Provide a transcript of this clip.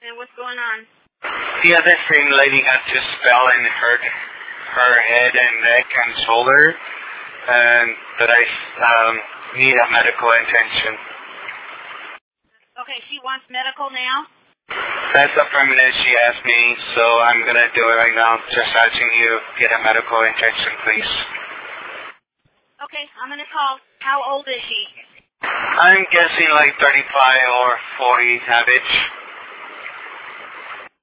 And what's going on? The other same lady had to spell and hurt her head and neck and shoulder, and that I need a medical attention. Okay, she wants medical now? That's the permanent she asked me, so I'm going to do it right now. Just asking you to get a medical attention, please. Okay, I'm going to call. How old is she? I'm guessing like 35 or 40 average.